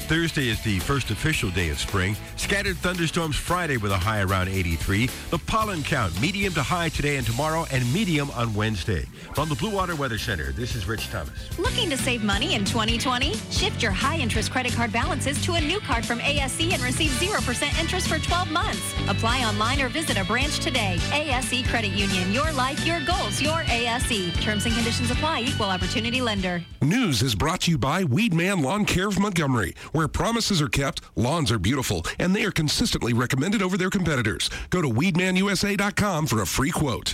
Thursday is the first official day of spring. Scattered thunderstorms Friday with a high around 83. The pollen count, medium to high today and tomorrow, and medium on Wednesday. From the Blue Water Weather Center, this is Rich Thomas. Looking to save money in 2020? Shift your high-interest credit card balances to a new card from ASE and receive 0% interest for 12 months. Apply online or visit a branch today. ASE Credit Union. Your life, your goals, your ASE. Terms and conditions apply. Equal opportunity lender. News is brought to you by Weedman Lawn Care of Montgomery, where promises are kept, lawns are beautiful, and they are consistently recommended over their competitors. Go to weedmanusa.com for a free quote.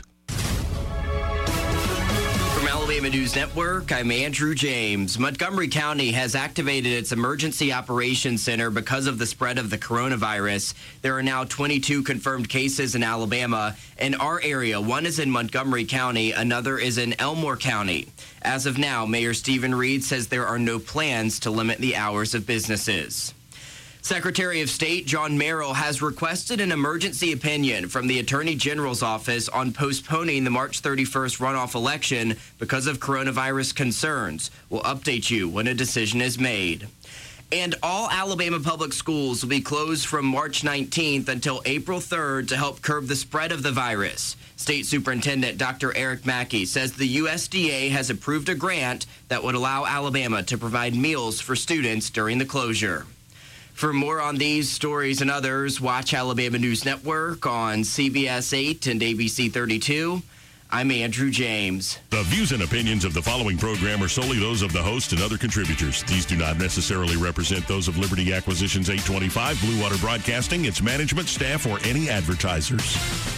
From Alabama News Network, I'm Andrew James. Montgomery County has activated its Emergency Operations Center because of the spread of the coronavirus. There are now 22 confirmed cases in Alabama. In our area, one is in Montgomery County, another is in Elmore County. As of now, Mayor Stephen Reed says there are no plans to limit the hours of businesses. Secretary of State John Merrill has requested an emergency opinion from the Attorney General's office on postponing the March 31st runoff election because of coronavirus concerns. We'll update you when a decision is made. And all Alabama public schools will be closed from March 19th until April 3rd to help curb the spread of the virus. State Superintendent Dr. Eric Mackey says the USDA has approved a grant that would allow Alabama to provide meals for students during the closure. For more on these stories and others, watch Alabama News Network on CBS 8 and ABC 32. I'm Andrew James. The views and opinions of the following program are solely those of the host and other contributors. These do not necessarily represent those of Liberty Acquisitions 825, Blue Water Broadcasting, its management, staff, or any advertisers.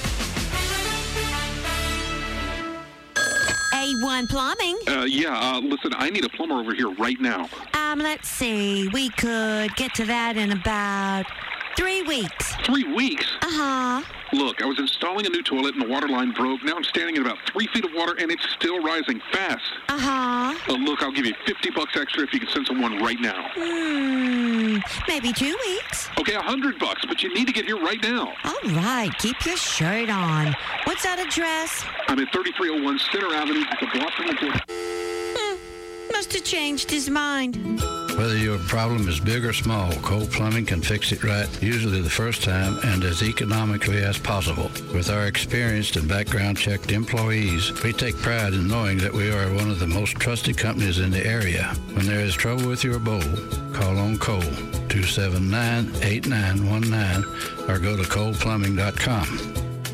A1 Plumbing. Listen, I need a plumber over here right now. Let's see. We could get to that in about 3 weeks. 3 weeks? Uh-huh. Look, I was installing a new toilet and the water line broke. Now I'm standing in about 3 feet of water and it's still rising fast. Uh-huh. Look, I'll give you $50 extra if you can send someone right now. Maybe 2 weeks. Okay, $100, but you need to get here right now. All right, keep your shirt on. What's that address? I'm at 3301 Center Avenue. It's a block from the door. Must have changed his mind. Whether your problem is big or small, Cole Plumbing can fix it right, usually the first time and as economically as possible. With our experienced and background-checked employees, we take pride in knowing that we are one of the most trusted companies in the area. When there is trouble with your bowl, call on Cole, 279-8919, or go to coleplumbing.com.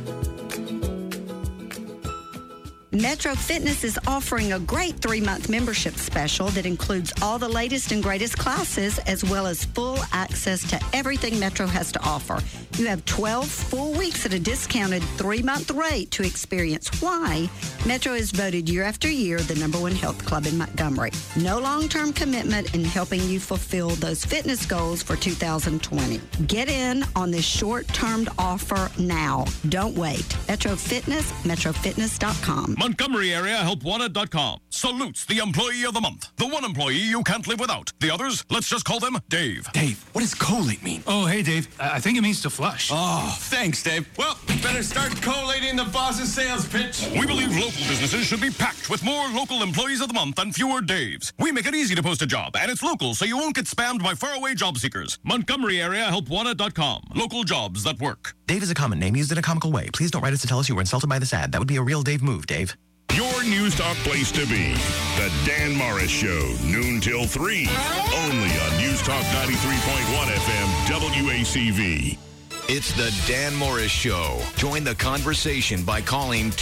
Metro Fitness is offering a great 3-month membership special that includes all the latest and greatest classes as well as full access to everything Metro has to offer. You have 12 full weeks at a discounted 3-month rate to experience why Metro is voted year after year the #1 health club in Montgomery. No long-term commitment in helping you fulfill those fitness goals for 2020. Get in on this short-term offer now. Don't wait. Metro Fitness, metrofitness.com. Montgomery Area HelpWanted.com salutes the employee of the month. The one employee you can't live without. The others, let's just call them Dave. Dave, what does collate mean? Oh, hey, Dave. I think it means to flush. Oh, thanks, Dave. Well, better start collating the boss's sales pitch. We believe local businesses should be packed with more local employees of the month and fewer Daves. We make it easy to post a job, and it's local, so you won't get spammed by faraway job seekers. Montgomery Area HelpWanted.com. Local jobs that work. Dave is a common name used in a comical way. Please don't write us to tell us you were insulted by this ad. That would be a real Dave move, Dave. Your News Talk place to be. The Dan Morris Show, noon till 3. Only on News Talk 93.1 FM, WACV. It's the Dan Morris Show. Join the conversation by calling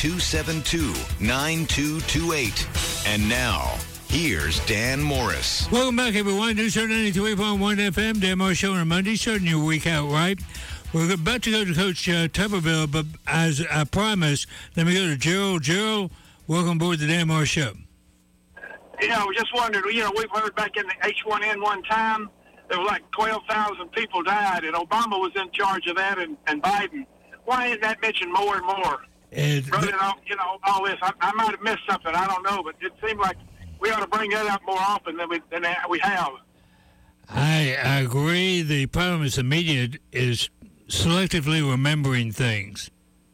272-9228. And now, here's Dan Morris. Welcome back, everyone. News Talk 93.1 FM, Dan Morris Show on a Monday, starting your week out right. We're about to go to Coach Tuberville, but as I promised, let me go to Gerald. Gerald, welcome aboard the Dan Morris Show. I was just wondering, we've heard back in the H1N1 time, there were like 12,000 people died, and Obama was in charge of that, and Biden. Why isn't that mentioned more and more? All this. I might have missed something. I don't know, but it seemed like we ought to bring that up more often than we have. I agree. The problem is the media is selectively remembering things.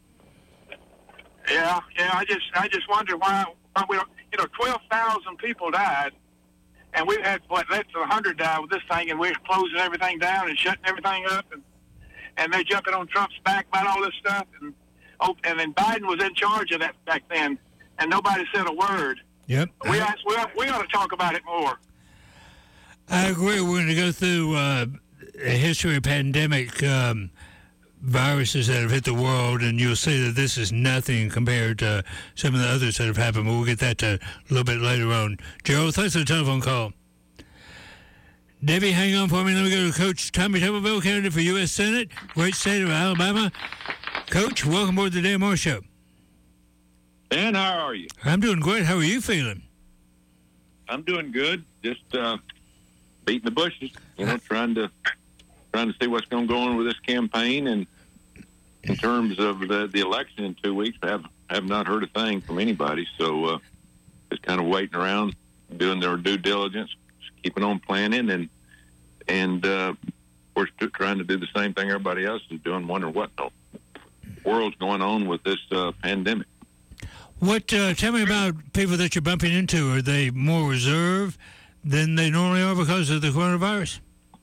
Yeah. I just wonder why we don't. 12,000 people died, And we've had, less than 100 die with this thing, and we're closing everything down and shutting everything up, and they're jumping on Trump's back about all this stuff. And then Biden was in charge of that back then, and nobody said a word. Yep. We ought to talk about it more. I agree. We're going to go through a history of pandemic viruses that have hit the world, and you'll see that this is nothing compared to some of the others that have happened. But we'll get that to a little bit later on. Gerald, thanks for the telephone call. Debbie, hang on for me. Let me go to Coach Tommy Tuberville, candidate for U.S. Senate, great state of Alabama. Coach, welcome aboard the Dan Moore Show. Dan, how are you? I'm doing great. How are you feeling? I'm doing good. Just beating the bushes, trying to see what's going to go on with this campaign. And in terms of the election in 2 weeks, I have not heard a thing from anybody. So just kind of waiting around, doing their due diligence, keeping on planning, and we're trying to do the same thing everybody else is doing, wondering what the world's going on with this pandemic. What? Tell me about people that you're bumping into. Are they more reserved than they normally are because of the coronavirus?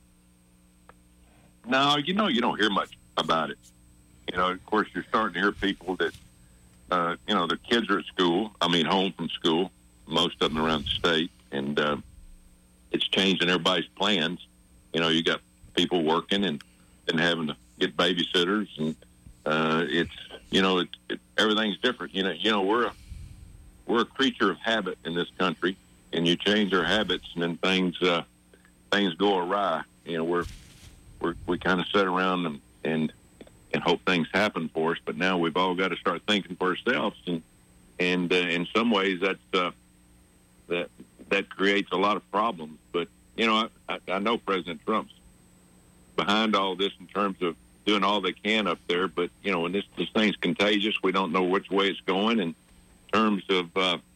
No, you don't hear much about it. Of course, you're starting to hear people that, their kids are at school. Home from school, most of them around the state, and it's changing everybody's plans. You got people working and having to get babysitters, and everything's different. We're a creature of habit in this country, and you change our habits, and then things go awry. We kind of sit around and hope things happen for us, but now we've all got to start thinking for ourselves, and in some ways that creates a lot of problems. But I know President Trump's behind all this in terms of doing all they can up there, but when this thing's contagious, we don't know which way it's going. In terms of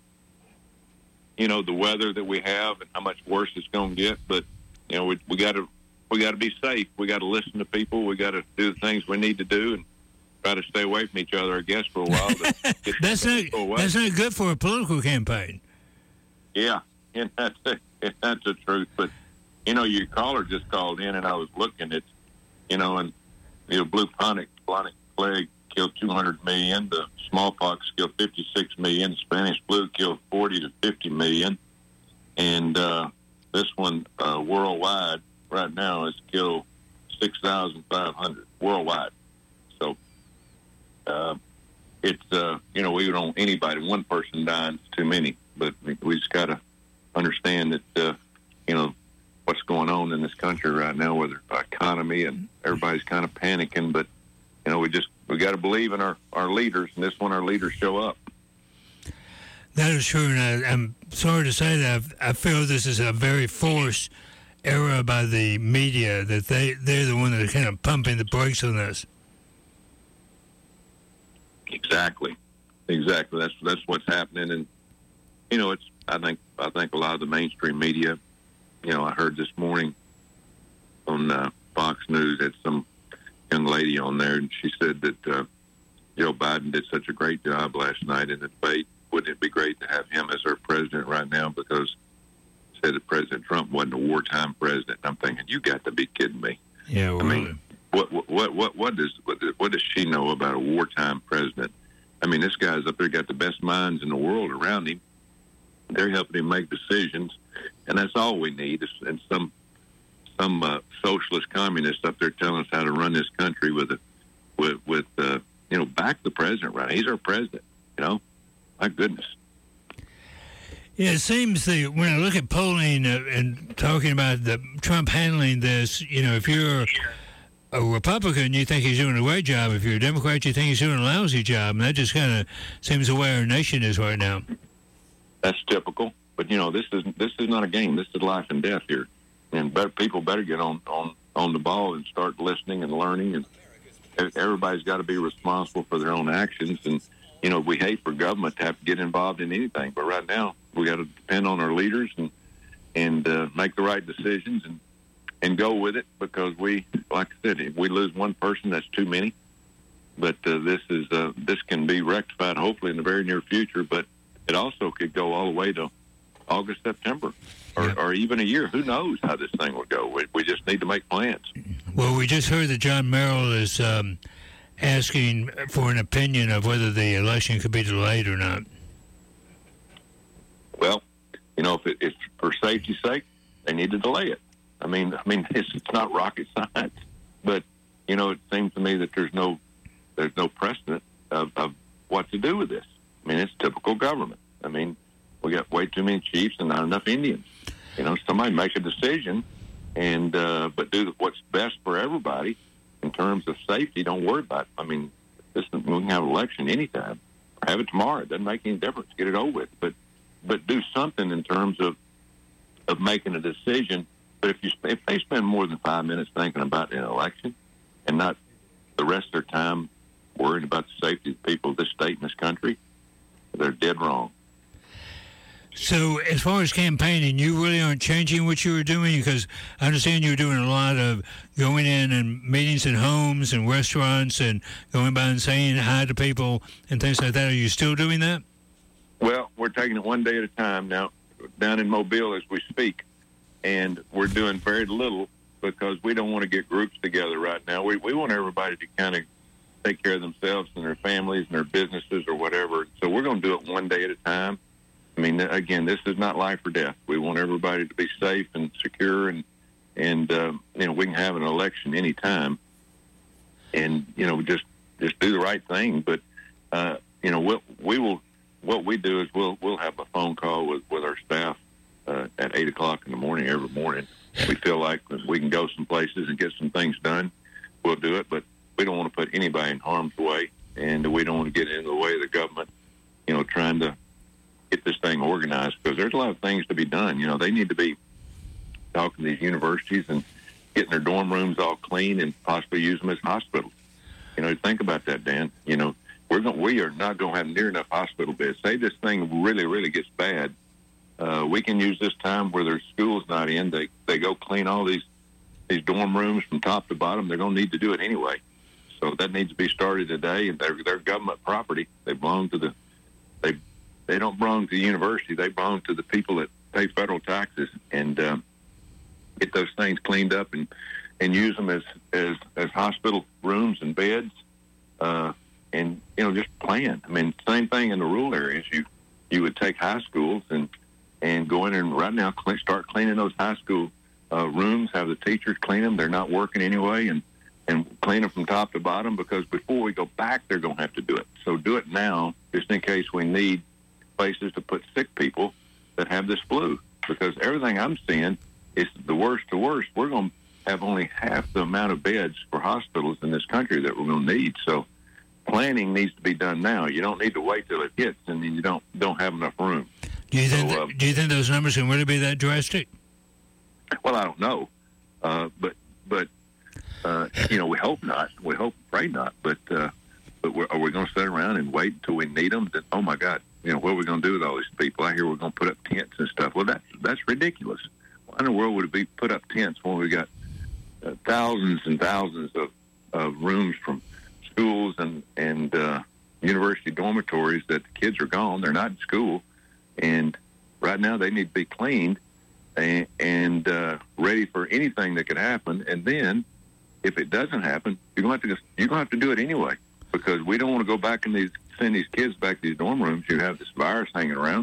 the weather that we have and how much worse it's going to get, but we got to be safe. We got to listen to people. We got to do the things we need to do and try to stay away from each other, I guess, for a while. That's not good for a political campaign. Yeah, and that's the truth. But your caller just called in, and I was looking at, and bubonic plague killed 200 million. The smallpox killed 56 million. Spanish flu killed 40 to 50 million. And this one worldwide right now has killed 6,500 worldwide. So it's we don't want anybody. One person dying is too many. But we just got to understand that what's going on in this country right now with our economy, and everybody's kind of panicking. But we got to believe in our leaders, and this one our leaders show up. That is true, and I'm sorry to say that I feel this is a very forced error by the media, that they're the one that are kind of pumping the brakes on this. Exactly. That's what's happening, and I think a lot of the mainstream media. I heard this morning on Fox News that some young lady on there, and she said that Joe Biden did such a great job last night in the debate. Wouldn't it be great to have him as our president right now? Because said that President Trump wasn't a wartime president. I'm thinking, you got to be kidding me. Yeah, well, what does she know about a wartime president? This guy's up there, got the best minds in the world around him. They're helping him make decisions, and that's all we need. And some socialist communists up there telling us how to run this country with back the president right. He's our president. My goodness. Yeah, it seems that when I look at polling and talking about Trump handling this, if you're a Republican, you think he's doing a great job. If you're a Democrat, you think he's doing a lousy job. And that just kind of seems the way our nation is right now. That's typical. But, this is not a game. This is life and death here. And people better get on the ball and start listening and learning. And everybody's got to be responsible for their own actions. And, we hate for government to have to get involved in anything. But right now, we got to depend on our leaders and make the right decisions and go with it, because like I said, if we lose one person, that's too many. But this can be rectified hopefully in the very near future. But it also could go all the way to August, September, or even a year. Who knows how this thing will go? We just need to make plans. Well, we just heard that John Merrill is asking for an opinion of whether the election could be delayed or not. Well, if it's for safety's sake, they need to delay it. I mean, it's not rocket science, but it seems to me that there's no precedent of what to do with this. I mean, it's typical government. I mean, we got way too many chiefs and not enough Indians. Somebody make a decision, and but do what's best for everybody in terms of safety. Don't worry about it. I mean, we can have an election anytime. Have it tomorrow. It doesn't make any difference. Get it over with. But do something in terms of making a decision. But if they spend more than 5 minutes thinking about an election and not the rest of their time worrying about the safety of the people of this state and this country, they're dead wrong. So as far as campaigning, you really aren't changing what you were doing? Because I understand you were doing a lot of going in and meetings in homes and restaurants and going by and saying hi to people and things like that. Are you still doing that? Well, we're taking it one day at a time now, down in Mobile as we speak, and we're doing very little because we don't want to get groups together right now. We want everybody to kind of take care of themselves and their families and their businesses or whatever. So we're going to do it one day at a time. I mean, again, this is not life or death. We want everybody to be safe and secure, and we can have an election any time, and just do the right thing. But what we do is we'll have a phone call with our staff at 8:00 in the morning every morning. We feel like we can go some places and get some things done, we'll do it. But we don't want to put anybody in harm's way, and we don't want to get in the way of the government, trying to get this thing organized, because there's a lot of things to be done. They need to be talking to these universities and getting their dorm rooms all clean and possibly use them as hospitals. Think about that, Dan. We are not going to have near enough hospital beds. Say this thing really, really gets bad, we can use this time where there's schools not in. They go clean all these dorm rooms from top to bottom. They're going to need to do it anyway. So that needs to be started today. And they're government property. They belong to they don't belong to the university. They belong to the people that pay federal taxes, and get those things cleaned up and use them as hospital rooms and beds, and just plan. I mean, same thing in the rural areas. You would take high schools and go in and right now start cleaning those high school rooms. Have the teachers clean them. They're not working anyway, and clean them from top to bottom, because before we go back, they're going to have to do it. So do it now, just in case we need places to put sick people that have this flu, because everything I'm seeing is the worst to worst. We're going to have only half the amount of beds for hospitals in this country that we're going to need. So planning needs to be done now. You don't need to wait till it hits and then you don't have enough room. Do you think those numbers can really be that drastic? Well, I don't know, but we hope not. We hope, pray not. But are we going to sit around and wait until we need them? Then, oh my God, what are we going to do with all these people? I hear we're going to put up tents and stuff. Well, that's ridiculous. Why in the world would it be put up tents when we got thousands and thousands of rooms from schools and university dormitories that the kids are gone? They're not in school, and right now they need to be cleaned and ready for anything that could happen. And then, if it doesn't happen, you're going to have to do it anyway, because we don't want to go back and send these kids back to these dorm rooms. You have this virus hanging around.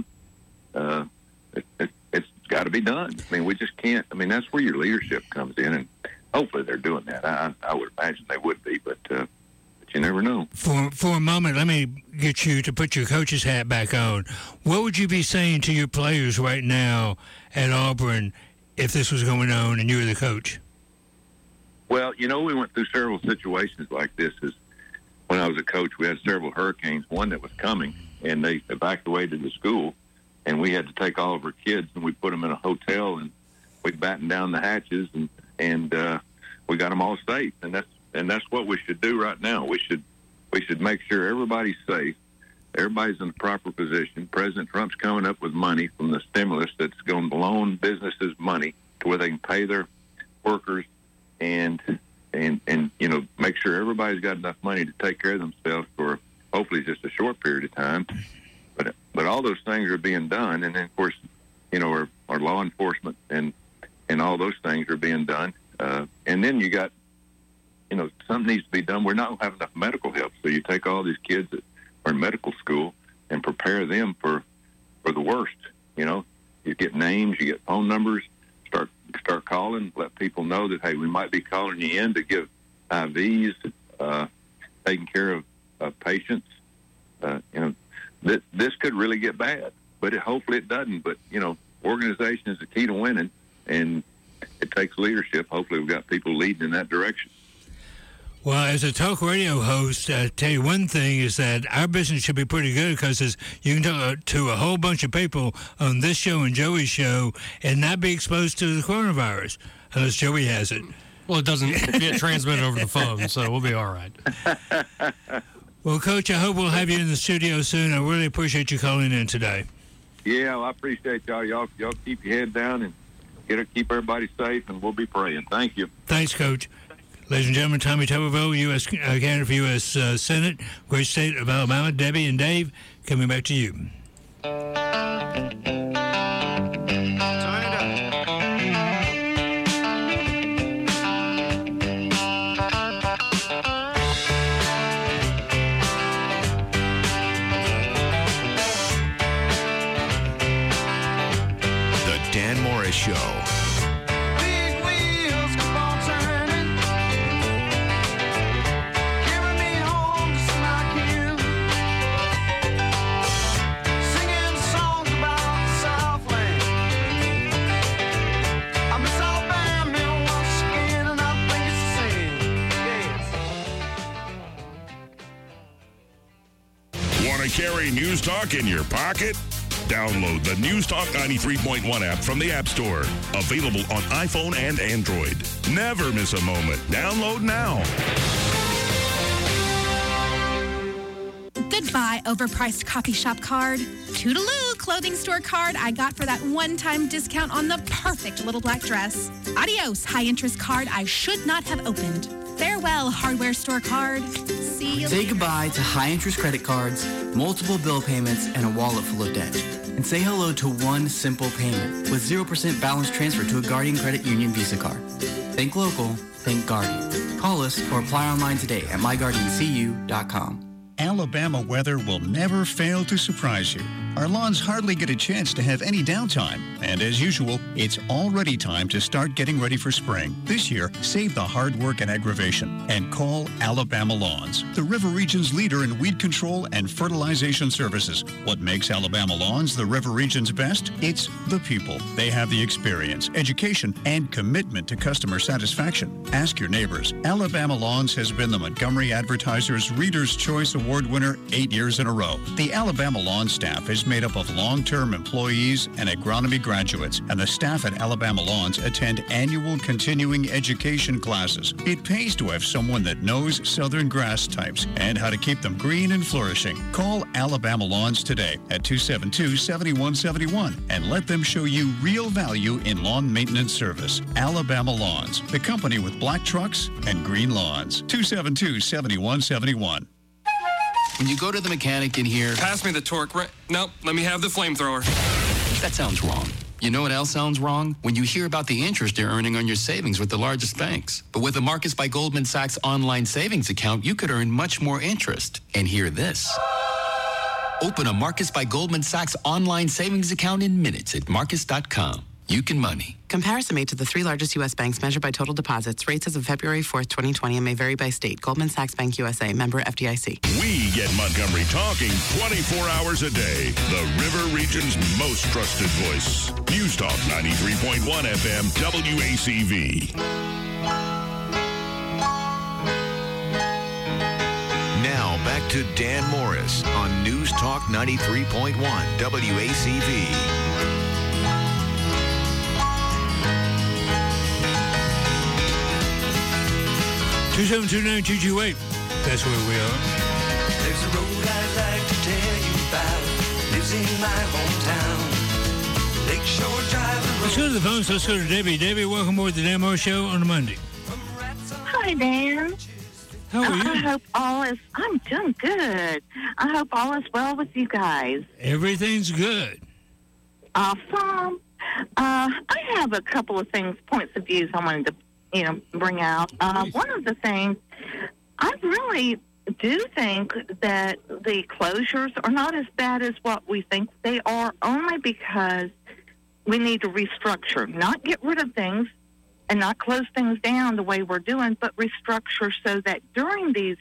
It's got to be done. I mean, we just can't. I mean, that's where your leadership comes in, and hopefully they're doing that. I would imagine they would be, but you never know. For a moment, let me get you to put your coach's hat back on. What would you be saying to your players right now at Auburn if this was going on and you were the coach? Well, we went through several situations like this. When I was a coach, we had several hurricanes, one that was coming, and they evacuated the school, and we had to take all of our kids, and we put them in a hotel, and we battened down the hatches, and we got them all safe. And that's what we should do right now. We should make sure everybody's safe. Everybody's in the proper position. President Trump's coming up with money from the stimulus that's going to loan businesses money to where they can pay their workers and make sure everybody's got enough money to take care of themselves for hopefully just a short period of time. But all those things are being done, and then of course, our law enforcement and all those things are being done. And then you got, something needs to be done. We're not going to have enough medical help. So you take all these kids that are in medical school and prepare them for the worst. You get names, you get phone numbers, start calling, let people know that, hey, we might be calling you in to give IVs, taking care of patients. This could really get bad, but hopefully it doesn't. But, organization is the key to winning, and it takes leadership. Hopefully we've got people leading in that direction. Well, as a talk radio host, I tell you one thing is that our business should be pretty good because you can talk to a whole bunch of people on this show and Joey's show and not be exposed to the coronavirus, unless Joey has it. Well, it doesn't get transmitted over the phone, so we'll be all right. Well, Coach, I hope we'll have you in the studio soon. I really appreciate you calling in today. Yeah, well, I appreciate y'all. Y'all keep your head down and keep everybody safe, and we'll be praying. Thank you. Thanks, Coach. Ladies and gentlemen, Tommy Tuberville, U.S. candidate for U.S. Senate, great state of Alabama. Debbie and Dave, coming back to you. The Dan Morris Show. Carry News Talk in your pocket? Download the News Talk 93.1 app from the App Store. Available on iPhone and Android. Never miss a moment. Download now. Goodbye, overpriced coffee shop card. Toodaloo, clothing store card I got for that one-time discount on the perfect little black dress. Adios, high-interest card I should not have opened. Farewell, hardware store card. See you Say later. goodbye to high-interest credit cards, multiple bill payments, and a wallet full of debt. And say hello to one simple payment with 0% balance transfer to a Guardian Credit Union Visa card. Think local, think Guardian. Call us or apply online today at myguardiancu.com. Alabama weather will never fail to surprise you. Our lawns hardly get a chance to have any downtime. And as usual, it's already time to start getting ready for spring. This year, save the hard work and aggravation and call Alabama Lawns, the River Region's leader in weed control and fertilization services. What makes Alabama Lawns the River Region's best? It's the people. They have the experience, education, and commitment to customer satisfaction. Ask your neighbors. Alabama Lawns has been the Montgomery Advertiser's Reader's Choice Award winner 8 years in a row. The Alabama Lawn staff is made up of long-term employees and agronomy graduates, and the staff at Alabama Lawns attend annual continuing education classes. It pays to have someone that knows southern grass types and how to keep them green and flourishing. Call Alabama Lawns today at 272-7171 and let them show you real value in lawn maintenance service. Alabama Lawns, the company with black trucks and green lawns. 272-7171. When you go to the mechanic in here... Pass me the torque wrench. Nope, let me have the flamethrower. That sounds wrong. You know what else sounds wrong? When you hear about the interest you're earning on your savings with the largest banks. But with the Marcus by Goldman Sachs online savings account, you could earn much more interest. And hear this. Open a Marcus by Goldman Sachs online savings account in minutes at Marcus.com. You can money. Comparison made to the three largest U.S. banks measured by total deposits. Rates as of February 4th, 2020 and may vary by state. Goldman Sachs Bank USA, member FDIC. We get Montgomery talking 24 hours a day. The River Region's most trusted voice. News Talk 93.1 FM WACV. Now back to Dan Morris on News Talk 93.1 WACV. 272-9228. That's where we are. There's a road I'd like to tell you about. Lives in my hometown. Lakeshore Drive. Let's go to the phones. Let's go to Debbie. Debbie, welcome aboard the Dan Morris Show on a Monday. Hi, Dan. How are you? I hope I'm doing good. I hope all is well with you guys. Everything's good. Awesome. I have a couple of points of views I wanted to, bring out. One of the things, I really do think that the closures are not as bad as what we think they are, only because we need to restructure, not get rid of things and not close things down the way we're doing, but restructure so that during these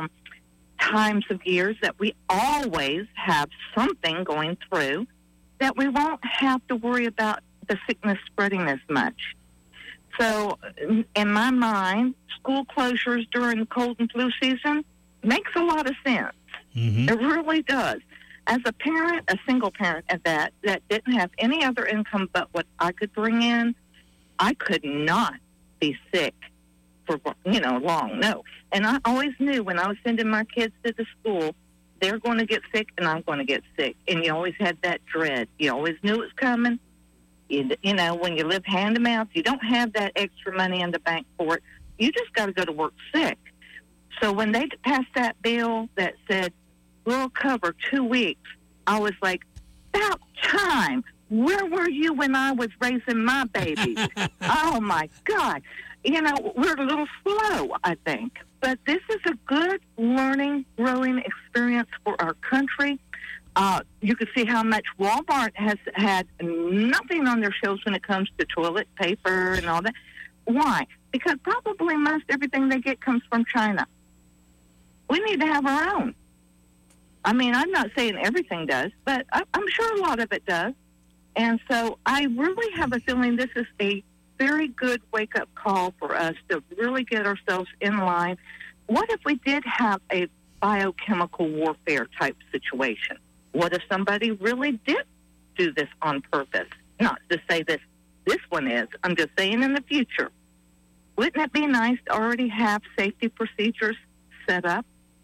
times of years that we always have something going through, that we won't have to worry about the sickness spreading as much. So, in my mind, school closures during the cold and flu season makes a lot of sense. Mm-hmm. It really does. As a parent, a single parent at that didn't have any other income but what I could bring in, I could not be sick for, long. No. And I always knew when I was sending my kids to the school, they're going to get sick and I'm going to get sick. And you always had that dread. You always knew it was coming. When you live hand to mouth, you don't have that extra money in the bank for it. You just got to go to work sick. So when they passed that bill that said, we'll cover 2 weeks, I was like, about time. Where were you when I was raising my babies? Oh, my God. We're a little slow, I think. But this is a good learning, growing experience for our country. You can see how much Walmart has had nothing on their shelves when it comes to toilet paper and all that. Why? Because probably most everything they get comes from China. We need to have our own. I mean, I'm not saying everything does, but I'm sure a lot of it does. And so I really have a feeling this is a very good wake-up call for us to really get ourselves in line. What if we did have a biochemical warfare type situation? What if somebody really did do this on purpose? Not to say this one is. I'm just saying in the future. Wouldn't it be nice to already have safety procedures set up?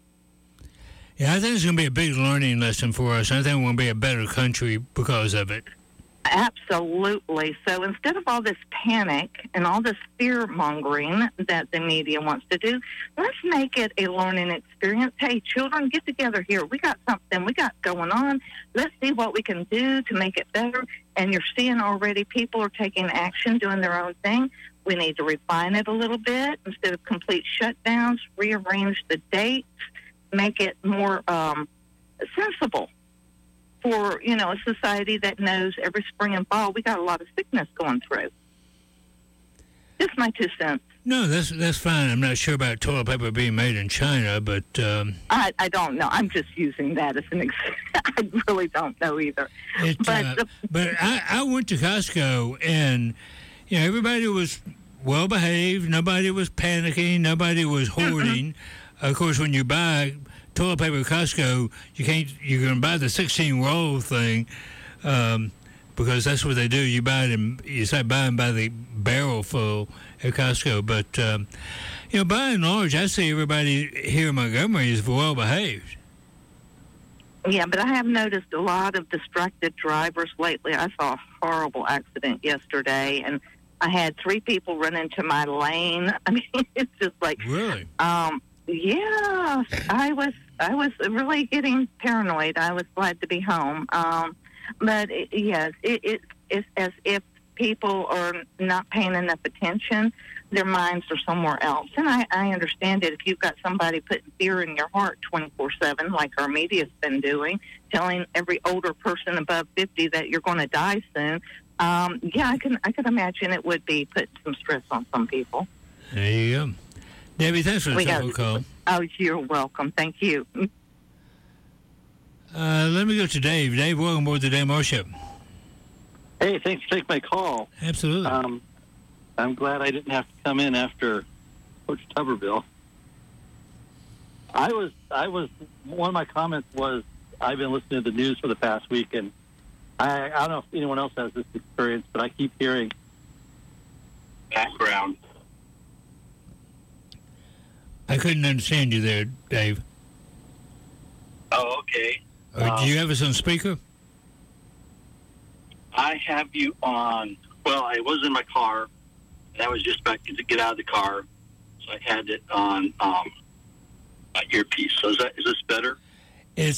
Yeah, I think it's going to be a big learning lesson for us. I think we're going to be a better country because of it. Absolutely. So instead of all this panic and all this fear-mongering that the media wants to do, let's make it a learning experience. Hey, children, get together here. We got something we got going on. Let's see what we can do to make it better. And you're seeing already people are taking action, doing their own thing. We need to refine it a little bit. Instead of complete shutdowns, rearrange the dates, make it more sensible. For, a society that knows every spring and fall, we got a lot of sickness going through. Just my 2 cents. No, that's fine. I'm not sure about toilet paper being made in China, but... I don't know. I'm just using that as an example. I really don't know either. But I went to Costco, and, everybody was well-behaved. Nobody was panicking. Nobody was hoarding. Of course, when you buy toilet paper at Costco, you're going to buy the 16-roll thing because that's what they do. You buy them, you start buying by the barrel full at Costco. But, by and large, I see everybody here in Montgomery is well behaved. Yeah, but I have noticed a lot of distracted drivers lately. I saw a horrible accident yesterday, and I had 3 people run into my lane. I mean, it's just like... Really? Yeah, I was really getting paranoid. I was glad to be home. But it's as if people are not paying enough attention. Their minds are somewhere else. And I understand it. If you've got somebody putting fear in your heart 24/7, like our media's been doing, telling every older person above 50 that you're going to die soon, I can imagine it would be putting some stress on some people. There you go. Debbie, thanks for the telephone call. Oh, you're welcome. Thank you. Let me go to Dave. Dave, welcome aboard the Dan Moore Show. Hey, thanks for taking my call. Absolutely. I'm glad I didn't have to come in after Coach Tuberville. I was. One of my comments was I've been listening to the news for the past week, and I don't know if anyone else has this experience, but I keep hearing background. I couldn't understand you there, Dave. Oh, okay. Do you have us on speaker? I have you on. Well, I was in my car, and I was just about to get out of the car, so I had it on my earpiece. So is this better? It's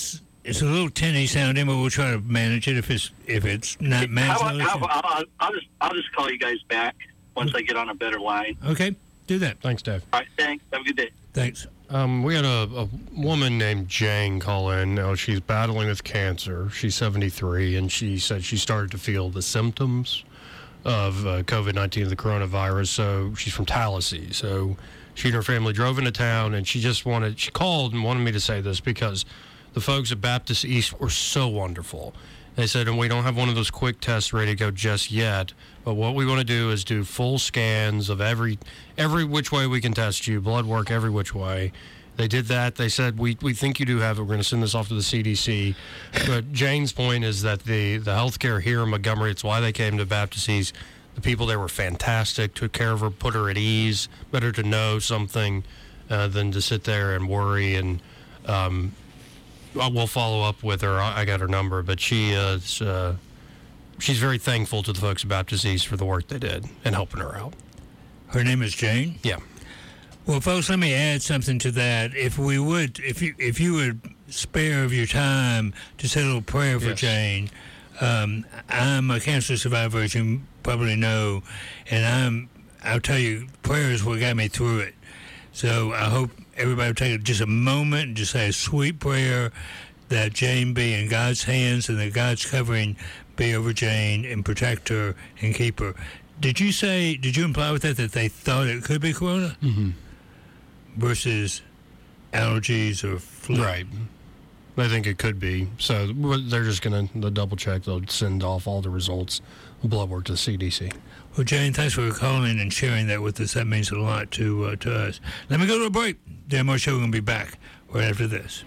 It's a little tinny sounding, but we'll try to manage it if it's not managed. I'll just call you guys back once I get on a better line. Okay, do that. Thanks, Dave. All right, thanks. Have a good day. Thanks. We had a woman named Jane call in. Now, she's battling with cancer. She's 73, and she said she started to feel the symptoms of COVID-19, the coronavirus. So she's from Tallahassee. So she and her family drove into town, and she called and wanted me to say this because the folks at Baptist East were so wonderful. They said, and we don't have one of those quick tests ready to go just yet, but what we want to do is do full scans of every which way we can test you, blood work every which way. They did that. They said, we think you do have it. We're going to send this off to the CDC. But Jane's point is that the healthcare here in Montgomery, it's why they came to Baptist East. The people there were fantastic, took care of her, put her at ease. Better to know something than to sit there and worry. And we'll follow up with her. I got her number, but she's very thankful to the folks at Baptist East for the work they did and helping her out. Her name is Jane? Yeah. Well, folks, let me add something to that. If you would spare of your time to say a little prayer for Jane. I'm a cancer survivor, as you probably know, and I'll tell you, prayer is what got me through it. So I hope everybody will take just a moment and just say a sweet prayer that Jane be in God's hands and that God's covering be over Jane and protect her and keep her. Did you imply with that they thought it could be corona? Mm-hmm. Versus allergies or flu? Right. I think it could be. So they're just going to double check. They'll send off all the results, blood work to the CDC. Well, Jane, thanks for calling and sharing that with us. That means a lot to us. Let me go to a break. Dan Moore Show, we're going to be back right after this.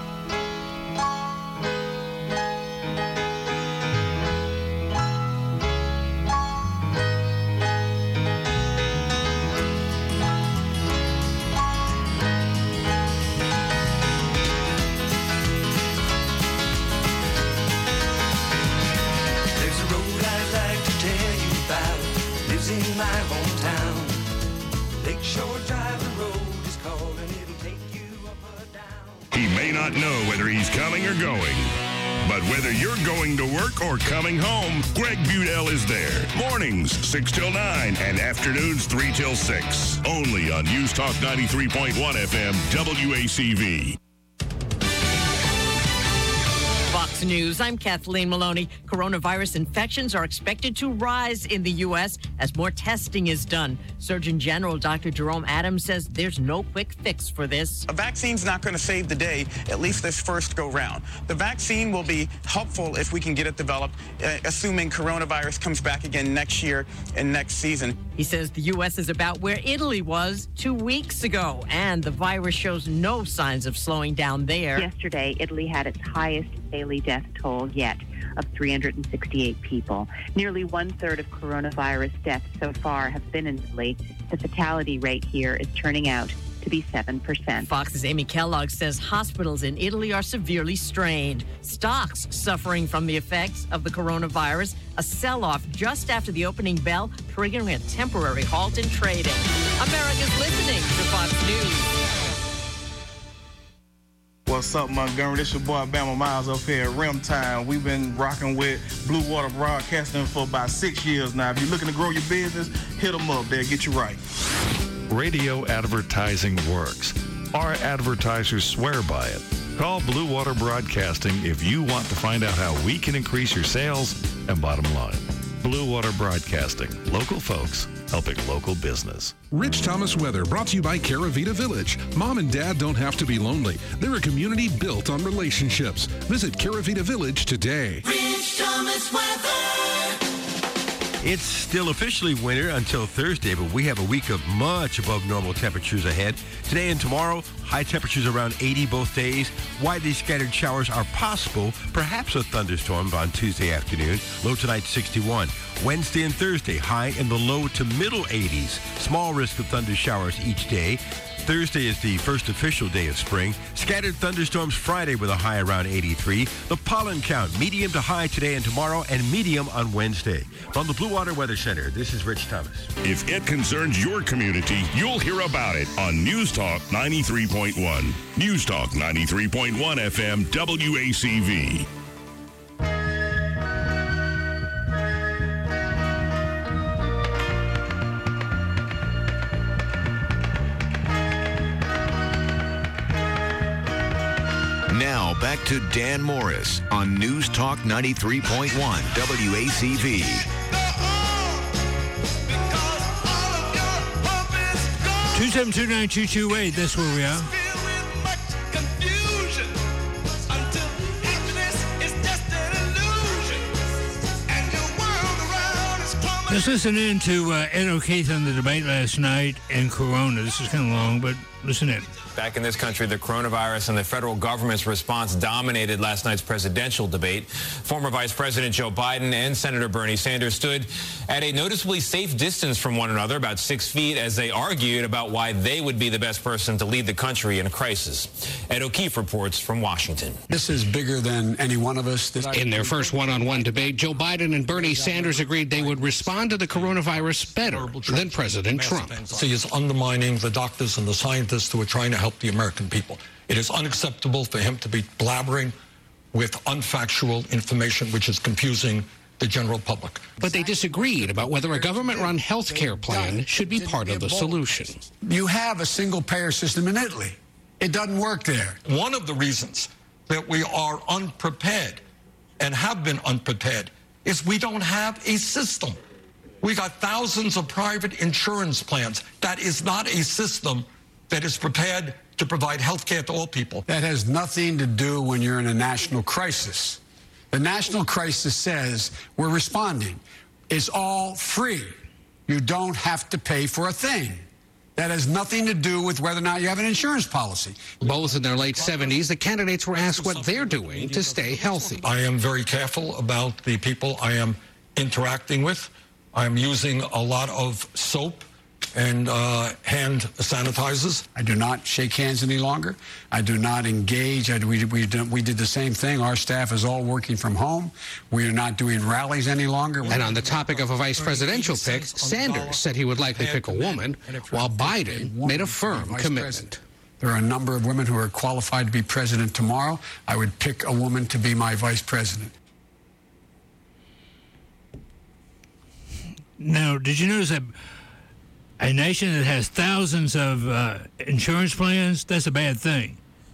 My hometown, Lakeshore Drive, the road is called and it'll take you up or down. He may not know whether he's coming or going, but whether you're going to work or coming home, Greg Budell is there. Mornings 6 till 9 and afternoons 3 till 6. Only on News Talk 93.1 FM WACV. Fox News, I'm Kathleen Maloney. Coronavirus infections are expected to rise in the U.S. as more testing is done. Surgeon General Dr. Jerome Adams says there's no quick fix for this. A vaccine's not going to save the day, at least this first go-round. The vaccine will be helpful if we can get it developed, assuming coronavirus comes back again next year and next season. He says the U.S. is about where Italy was 2 weeks ago, and the virus shows no signs of slowing down there. Yesterday, Italy had its highest daily death toll yet of 368 people. Nearly one-third of coronavirus deaths so far have been in Italy. The fatality rate here is turning out to be 7%. Fox's Amy Kellogg says hospitals in Italy are severely strained. Stocks suffering from the effects of the coronavirus. A sell-off just after the opening bell, triggering a temporary halt in trading. America's listening to Fox News. What's up, Montgomery? This your boy Bama Miles up here at Rim Time. We've been rocking with Blue Water Broadcasting for about 6 years now. If you're looking to grow your business, hit them up. They'll get you right. Radio advertising works. Our advertisers swear by it. Call Blue Water Broadcasting if you want to find out how we can increase your sales and bottom line. Blue Water Broadcasting. Local folks helping local business. Rich Thomas Weather, brought to you by Caravita Village. Mom and Dad don't have to be lonely. They're a community built on relationships. Visit Caravita Village today. Rich Thomas Weather. It's still officially winter until Thursday, but we have a week of much above normal temperatures ahead. Today and tomorrow, high temperatures around 80 both days. Widely scattered showers are possible, perhaps a thunderstorm on Tuesday afternoon. Low tonight 61. Wednesday and Thursday, high in the low to middle 80s. Small risk of thunder showers each day. Thursday is the first official day of spring. Scattered thunderstorms Friday with a high around 83. The pollen count, medium to high today and tomorrow, and medium on Wednesday. From the Blue Water Weather Center, this is Rich Thomas. If it concerns your community, you'll hear about it on News Talk 93.1. News Talk 93.1 FM WACV. Now back to Dan Morris on News Talk 93.1 WACV. 2729228, that's where we are. Let's listen in to Ed O'Keefe on the debate last night in Corona. This is kind of long, but listen in. Back in this country, the coronavirus and the federal government's response dominated last night's presidential debate. Former Vice President Joe Biden and Senator Bernie Sanders stood at a noticeably safe distance from one another, about 6 feet, as they argued about why they would be the best person to lead the country in a crisis. Ed O'Keefe reports from Washington. This is bigger than any one of us. In their first one-on-one debate, Joe Biden and Bernie Sanders agreed they would respond to the coronavirus better than President Trump. He is undermining the doctors and the scientists who are trying to help the American people. It is unacceptable for him to be blabbering with unfactual information which is confusing the general public. But they disagreed about whether a government-run health care plan should be part of the solution. You have a single-payer system in Italy. It doesn't work there. One of the reasons that we are unprepared and have been unprepared is we don't have a system. We got thousands of private insurance plans. That is not a system that is prepared to provide health care to all people. That has nothing to do when you're in a national crisis. The national crisis says we're responding. It's all free. You don't have to pay for a thing. That has nothing to do with whether or not you have an insurance policy. Both in their late 70s, the candidates were asked what they're doing to stay healthy. I am very careful about the people I am interacting with. I'm using a lot of soap and hand sanitizers. I do not shake hands any longer. I do not engage. We did the same thing. Our staff is all working from home. We are not doing rallies any longer. And on the topic of a vice presidential pick, Sanders said he would likely pick a woman, while Biden made a firm commitment. There are a number of women who are qualified to be president tomorrow. I would pick a woman to be my vice president. Now, did you notice that a nation that has thousands of insurance plans, that's a bad thing?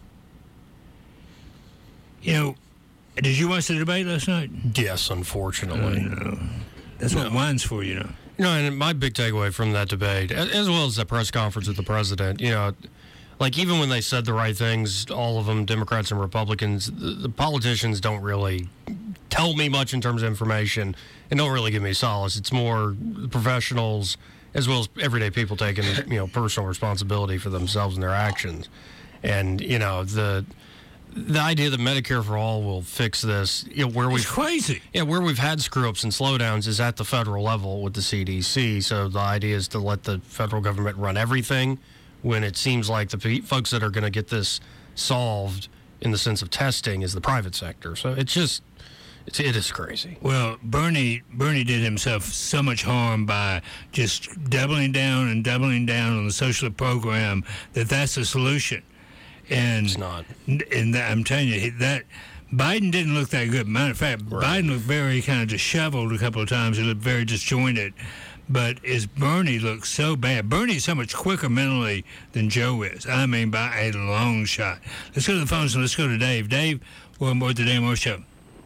You know, did you watch the debate last night? Yes, unfortunately. No. That's what wine's for, you know. You know, and my big takeaway from that debate, as well as the press conference with the president, you know, like even when they said the right things, all of them, Democrats and Republicans, the politicians don't really tell me much in terms of information and don't really give me solace. It's more professionals as well as everyday people taking, you know, personal responsibility for themselves and their actions. And, you know, the idea that Medicare for All will fix this, you know, where we've crazy. Yeah, where we've had screw-ups and slowdowns is at the federal level with the CDC. So the idea is to let the federal government run everything when it seems like the folks that are going to get this solved in the sense of testing is the private sector. So it's just, it is crazy. Well, Bernie did himself so much harm by just doubling down on the social program that's the solution. And it's not. And I'm telling you, that Biden didn't look that good. Matter of fact, Biden looked very kind of disheveled a couple of times. He looked very disjointed. But Bernie looks so bad. Bernie's so much quicker mentally than Joe is. I mean, by a long shot. Let's go to the phones and let's go to Dave. Dave, welcome aboard the Dan Morris Show.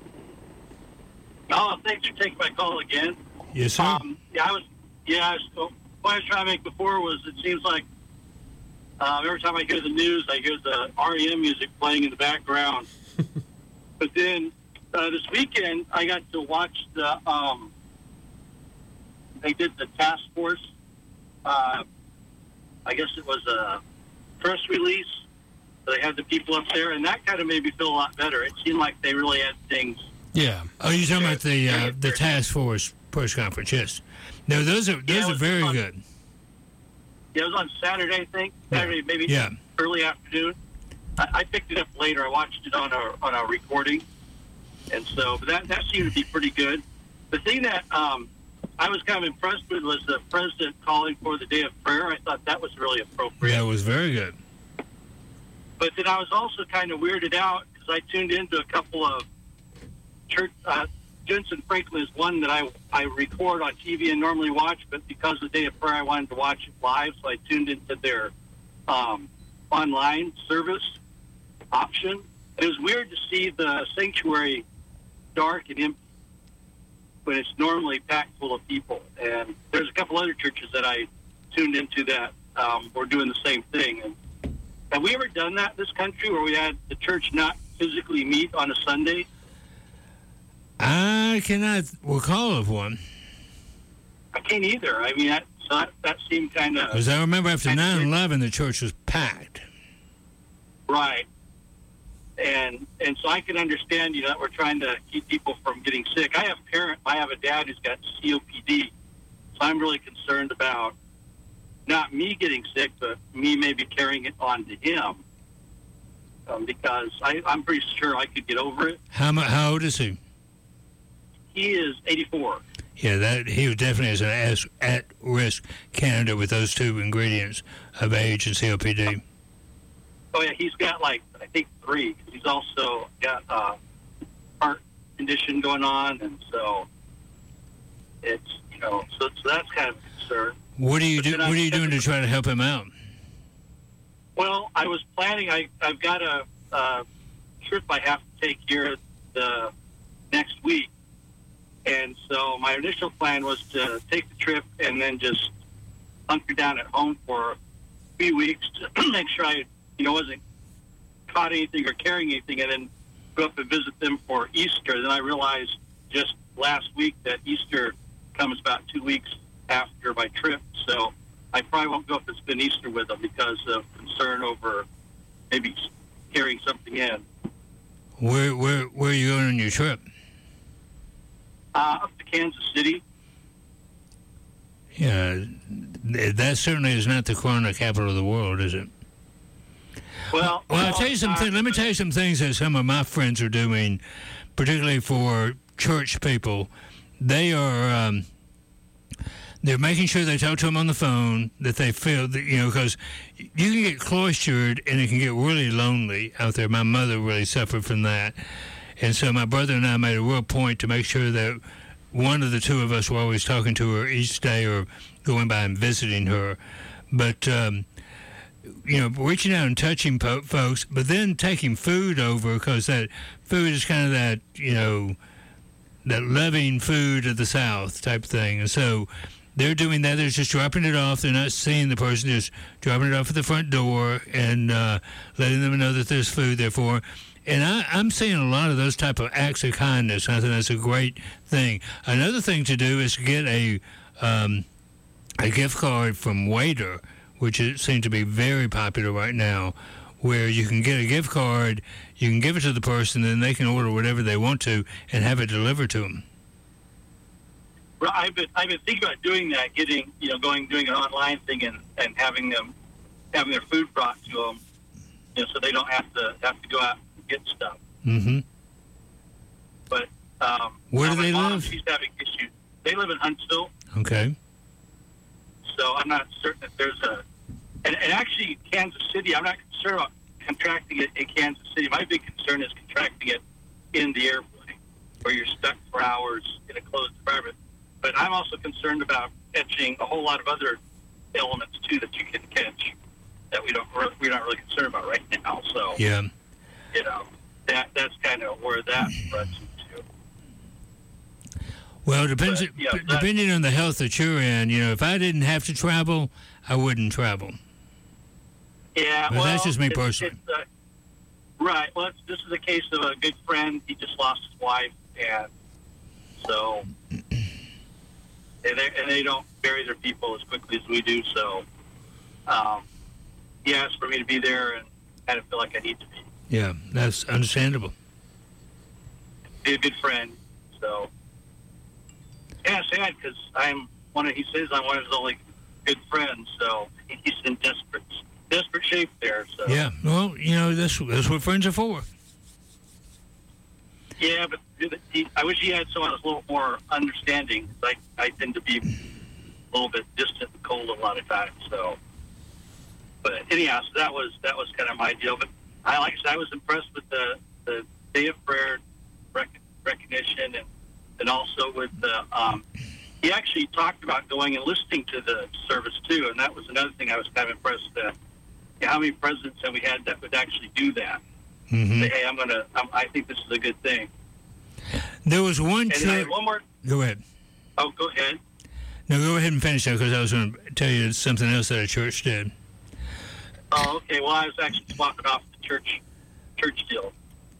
Oh, thanks for taking my call again. Yes, sir. What I was trying to make before was it seems like every time I hear the news, I hear the REM music playing in the background. But then this weekend, I got to watch they did the task force. I guess it was a press release. They had the people up there, and that kind of made me feel a lot better. It seemed like they really had things. Yeah. Oh, you're talking about the task force press conference? Yes. No, those are very good. Yeah, it was on Saturday, I think. Saturday, maybe early afternoon. I picked it up later. I watched it on a recording, and so but that seemed to be pretty good. The thing that I was kind of impressed with was the president calling for the day of prayer. I thought that was really appropriate. That was very good. But then I was also kind of weirded out because I tuned into a couple of church. Jensen Franklin is one that I record on TV and normally watch, but because of the day of prayer, I wanted to watch it live, so I tuned into their online service option. It was weird to see the sanctuary dark and empty when it's normally packed full of people. And there's a couple other churches that I tuned into that were doing the same thing. And have we ever done that in this country where we had the church not physically meet on a Sunday? I cannot recall of one. I can't either. I mean, that seemed kind of... Because I remember after 9/11, the church was packed. Right. And so I can understand, that we're trying to keep people from getting sick. I have a dad who's got COPD, so I'm really concerned about not me getting sick, but me maybe carrying it on to him. Because I'm pretty sure I could get over it. How old is he? He is 84. Yeah, he was definitely as an at-risk candidate with those two ingredients of age and COPD. Oh, yeah, he's got, I think 3. He's also got a heart condition going on, and so it's, so that's kind of a concern. What are you doing to try to help him out? Well, I was planning, I've got a trip I have to take here the next week. And so my initial plan was to take the trip and then just hunker down at home for a few weeks to make sure I, wasn't caught anything or carrying anything, and then go up and visit them for Easter. Then I realized just last week that Easter comes about 2 weeks after my trip. So I probably won't go up and spend Easter with them because of concern over maybe carrying something in. Where are you going on your trip? Up to Kansas City. Yeah, that certainly is not the corona capital of the world, is it? Well, I'll tell you something. Let me tell you some things that some of my friends are doing, particularly for church people. They are they're making sure they talk to them on the phone, that they feel that, because you can get cloistered and it can get really lonely out there. My mother really suffered from that. And so my brother and I made a real point to make sure that one of the two of us were always talking to her each day or going by and visiting her. But, reaching out and touching folks, but then taking food over, because that food is kind of that, that loving food of the South type thing. And so they're doing that. They're just dropping it off. They're not seeing the person, just dropping it off at the front door and letting them know that there's food there for. And I'm seeing a lot of those type of acts of kindness. I think that's a great thing. Another thing to do is get a gift card from Waiter, which seems to be very popular right now, where you can get a gift card, you can give it to the person, and they can order whatever they want to and have it delivered to them. Well, I've been thinking about doing that, doing an online thing and having their food brought to them, so they don't have to go out and get stuff. Mm-hmm. But where do they live? She's having issues. They live in Huntsville. Okay. So I'm not certain if there's and actually Kansas City, I'm not concerned about contracting it in Kansas City. My big concern is contracting it in the airplane, where you're stuck for hours in a closed environment. But I'm also concerned about catching a whole lot of other elements too that you can catch that we're not really concerned about right now. So yeah, that's kind of where that runs into. Well, depending on the health that you're in, if I didn't have to travel, I wouldn't travel. Yeah, but that's just me personally. Right. Well, this is a case of a good friend. He just lost his wife, and so and they don't bury their people as quickly as we do. So he asked for me to be there, and I kind of feel like I need to be. Yeah, that's understandable. Be a good friend. So yeah, sad because he says I'm one of his only good friends. So he's in desperate shape there. So. Yeah, well, that's what friends are for. Yeah, but I wish he had someone that's a little more understanding. I tend to be a little bit distant and cold a lot of times. So, but anyhow, so that was kind of my deal. But like I said, I was impressed with the day of prayer recognition, and also with the. He actually talked about going and listening to the service too, and that was another thing I was kind of impressed at. How many presidents have we had that would actually do that? Mm-hmm. Say, hey, I think this is a good thing. There was one church. One more. Go ahead. Oh, go ahead. No, go ahead and finish that, because I was going to tell you something else that a church did. Oh, okay. Well, I was actually swapping off the church deal.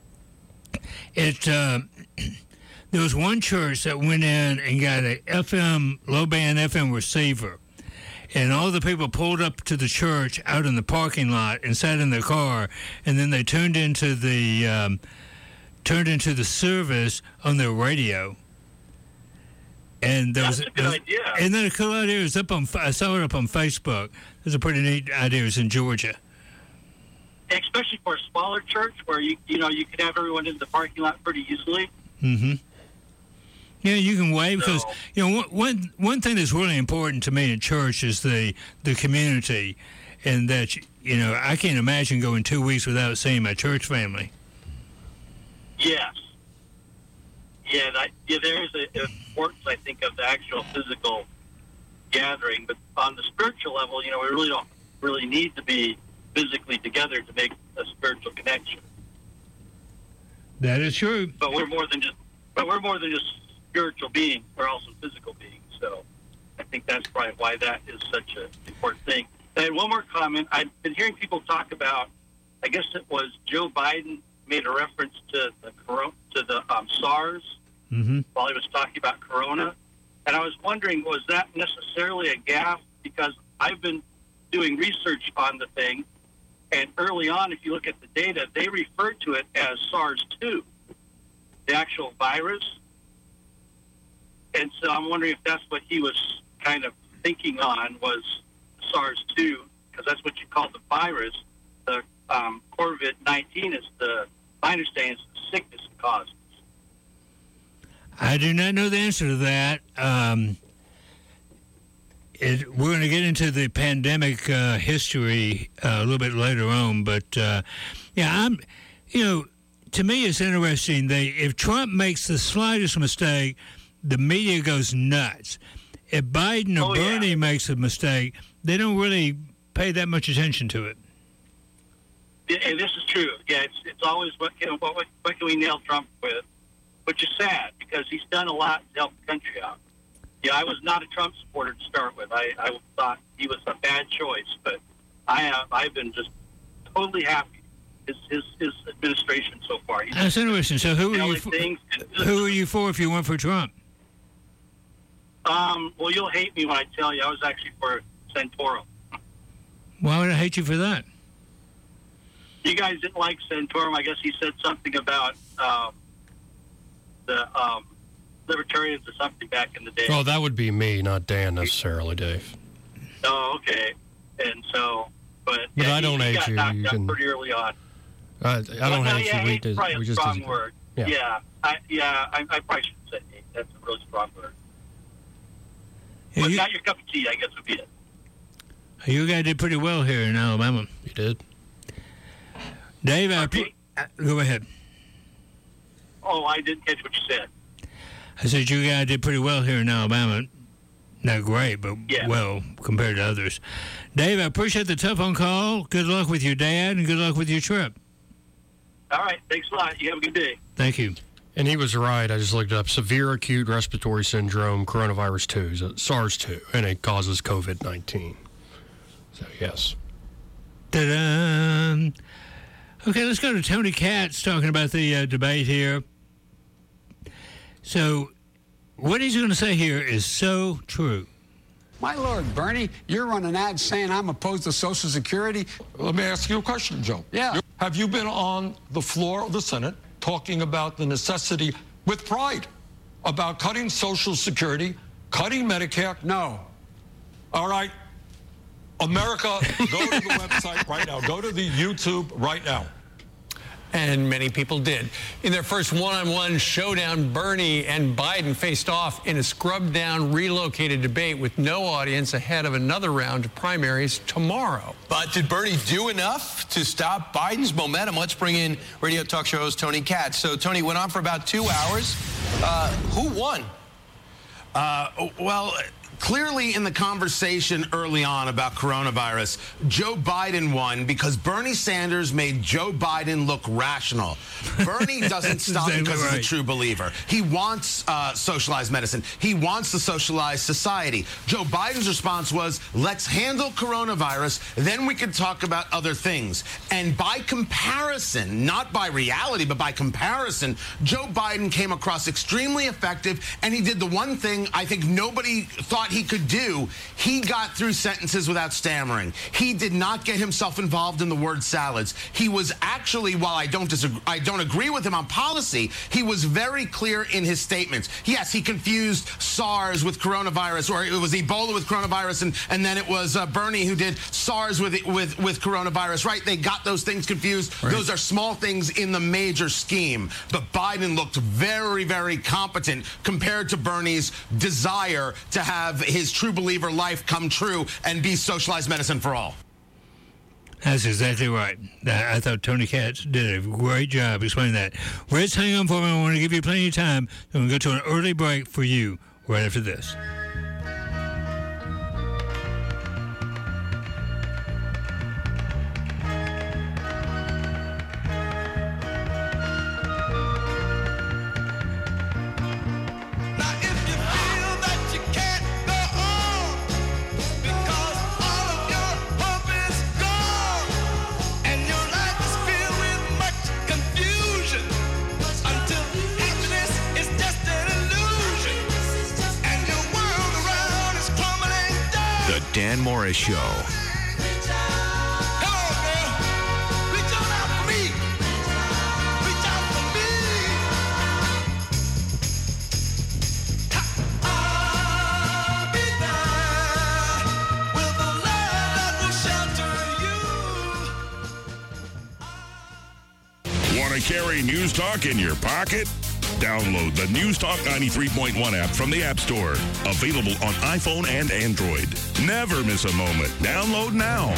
There was one church that went in and got a low band FM receiver, and all the people pulled up to the church out in the parking lot and sat in their car, and then they turned into the service on their radio. And that's a good idea. And then a cool idea is I saw it up on Facebook. There's a pretty neat idea. It's in Georgia. Especially for a smaller church where you can have everyone in the parking lot pretty easily. Mm-hmm. Yeah, you can wave, because one thing that's really important to me in church is the community, and that I can't imagine going 2 weeks without seeing my church family. Yes. Yeah, there is an importance, I think, of the actual physical gathering, but on the spiritual level, we really don't really need to be physically together to make a spiritual connection. That is true. But we're more than just spiritual beings. We're also physical beings. So I think that's probably why that is such an important thing. I had one more comment. I've been hearing people talk about, I guess it was Joe Biden made a reference to the SARS while he was talking about Corona. And I was wondering, was that necessarily a gaffe? Because I've been doing research on the thing, and early on, if you look at the data, they referred to it as SARS-2, the actual virus. And so I'm wondering if that's what he was kind of thinking on, was SARS-2, because that's what you call the virus. The COVID-19 is my understanding is the sickness it causes. I do not know the answer to that. We're going to get into the pandemic history a little bit later on, but to me it's interesting. If Trump makes the slightest mistake, the media goes nuts. If Biden or Bernie makes a mistake, they don't really pay that much attention to it. Yeah, and this is true. Yeah, it's always what can we nail Trump with, which is sad because he's done a lot to help the country out. Yeah, I was not a Trump supporter to start with. I thought he was a bad choice, but I've been just totally happy. His administration so far. That's interesting. So who are you for if you went for Trump? Well, you'll hate me when I tell you I was actually for Santorum. Why would I hate you for that? You guys didn't like Santorum. I guess he said something about the libertarians or something back in the day. Oh, that would be me, not Dan necessarily, Dave. Oh, okay. And so, but I don't hate you. Got knocked out pretty early on. I don't hate you. Probably a strong word. Yeah. I probably shouldn't say hate. That's a really strong word. But not your cup of tea, I guess would be it. You guys did pretty well here in Alabama. You did. Dave, go ahead. Oh, I didn't catch what you said. I said you guys did pretty well here in Alabama. Not great, but well compared to others. Dave, I appreciate the telephone call. Good luck with your dad and good luck with your trip. All right. Thanks a lot. You have a good day. Thank you. And he was right. I just looked up severe acute respiratory syndrome, coronavirus 2, SARS-2, and it causes COVID-19. So, yes. Ta-da! Okay, let's go to Tony Katz talking about the debate here. So, what he's going to say here is so true. My Lord, Bernie, you're running ads saying I'm opposed to Social Security. Let me ask you a question, Joe. Yeah. Have you been on the floor of the Senate talking about the necessity, with pride, about cutting Social Security, cutting Medicare? No. All right. America, go to the website right now. Go to the YouTube right now. And many people did. In their first one-on-one showdown, Bernie and Biden faced off in a scrubbed-down, relocated debate with no audience ahead of another round of primaries tomorrow. But did Bernie do enough to stop Biden's momentum? Let's bring in radio talk show host Tony Katz. So, Tony, went on for about 2 hours. Who won? Well, clearly in the conversation early on about coronavirus, Joe Biden won because Bernie Sanders made Joe Biden look rational. Bernie doesn't stop because he's a true believer. He wants socialized medicine. He wants the socialized society. Joe Biden's response was, let's handle coronavirus, then we can talk about other things. And by comparison, not by reality, but by comparison, Joe Biden came across extremely effective, and he did the one thing I think nobody thought he could do. He got through sentences without stammering. He did not get himself involved in the word salads. He was actually, while I don't agree with him on policy, he was very clear in his statements. Yes, he confused SARS with coronavirus, or it was Ebola with coronavirus, and then it was Bernie who did SARS with coronavirus, right? They got those things confused. Right. Those are small things in the major scheme. But Biden looked very, very competent compared to Bernie's desire to have his true believer life come true and be socialized medicine for all. That's exactly right. I thought Tony Katz did a great job explaining that. Let's hang on for a minute. I want to give you plenty of time. Then we'll go to an early break for you right after this. Dan Morris Show. Want to carry News Talk in your pocket? Download the News Talk 93.1 app from the App Store. Available on iPhone and Android. Never miss a moment. Download now.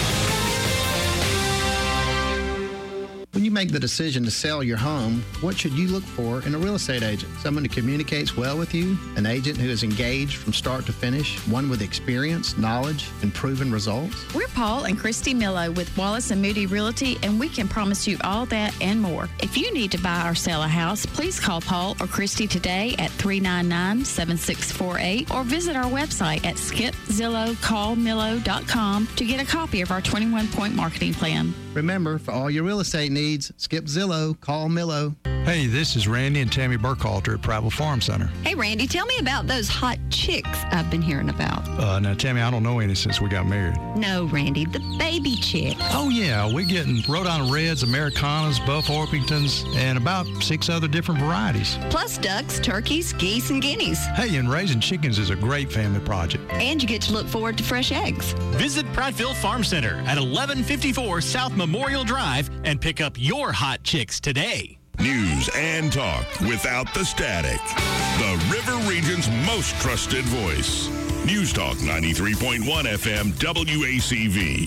When you make the decision to sell your home, what should you look for in a real estate agent? Someone who communicates well with you, an agent who is engaged from start to finish, one with experience, knowledge, and proven results? We're Paul and Christy Millo with Wallace & Moody Realty, and we can promise you all that and more. If you need to buy or sell a house, please call Paul or Christy today at 399-7648 or visit our website at skipzillowcallmillo.com to get a copy of our 21-point marketing plan. Remember, for all your real estate needs, skip Zillow, call Millo. Hey, this is Randy and Tammy Burkhalter at Prattville Farm Center. Hey, Randy, tell me about those hot chicks I've been hearing about. Now, Tammy, I don't know any since we got married. No, Randy, the baby chick. Oh, yeah, we're getting Rhode Island Reds, Americanas, Buff Orpingtons, and about 6 other different varieties. Plus ducks, turkeys, geese, and guineas. Hey, and raising chickens is a great family project. And you get to look forward to fresh eggs. Visit Prattville Farm Center at 1154 South Memorial Drive and pick up your hot chicks today. News and talk without the static. The River Region's most trusted voice. News Talk 93.1 FM WACV.